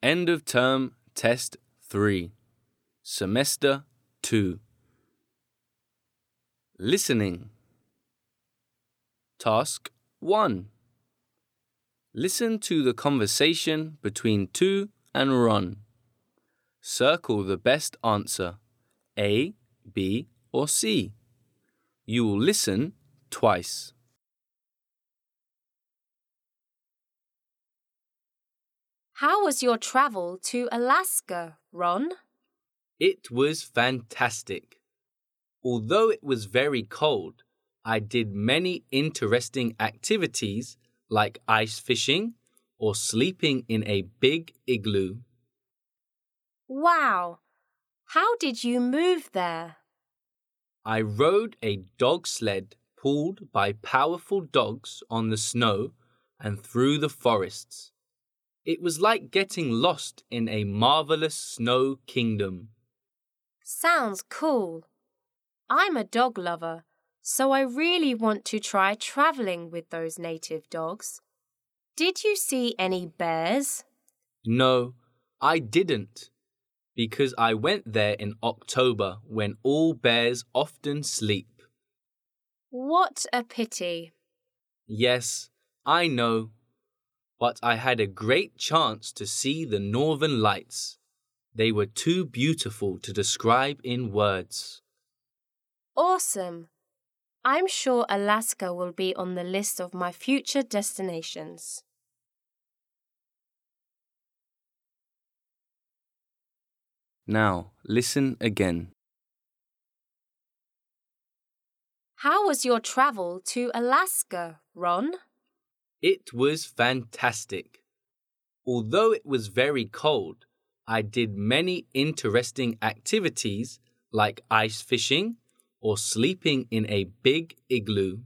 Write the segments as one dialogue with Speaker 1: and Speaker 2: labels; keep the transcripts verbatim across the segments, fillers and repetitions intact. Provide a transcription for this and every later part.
Speaker 1: End of term test three. Semester two. Listening. Task one. Listen to the conversation between Tu and Ron. Circle the best answer, A, B, or C. You will listen twice.
Speaker 2: How was your travel to Alaska, Ron?
Speaker 1: It was fantastic. Although it was very cold, I did many interesting activities like ice fishing or sleeping in a big igloo.
Speaker 2: Wow! How did you move there?
Speaker 1: I rode a dog sled pulled by powerful dogs on the snow and through the forests. It was like getting lost in a marvelous snow kingdom.
Speaker 2: Sounds cool. I'm a dog lover, so I really want to try traveling with those native dogs. Did you see any bears?
Speaker 1: No, I didn't, because I went there in October when all bears often sleep.
Speaker 2: What a pity.
Speaker 1: Yes, I know, but I had a great chance to see the northern lights. They were too beautiful to describe in words.
Speaker 2: Awesome. I'm sure Alaska will be on the list of my future destinations.
Speaker 1: Now, listen again.
Speaker 2: How was your travel to Alaska, Ron?
Speaker 1: It was fantastic. Although it was very cold, I did many interesting activities like ice fishing or sleeping in a big igloo.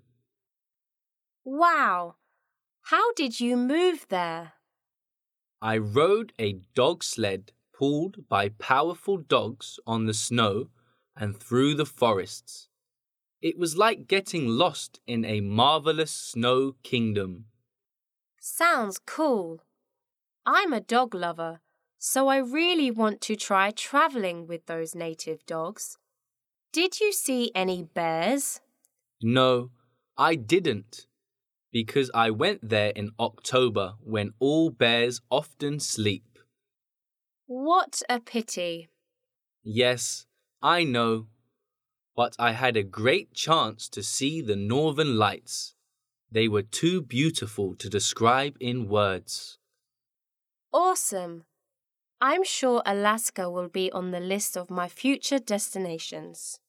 Speaker 2: Wow! How did you move there?
Speaker 1: I rode a dog sled pulled by powerful dogs on the snow and through the forests. It was like getting lost in a marvelous snow kingdom.
Speaker 2: Sounds cool. I'm a dog lover, so I really want to try traveling with those native dogs. Did you see any bears?
Speaker 1: No, I didn't, because I went there in October when all bears often sleep.
Speaker 2: What a pity.
Speaker 1: Yes, I know, but I had a great chance to see the northern lights. They were too beautiful to describe in words.
Speaker 2: Awesome. I'm sure Alaska will be on the list of my future destinations.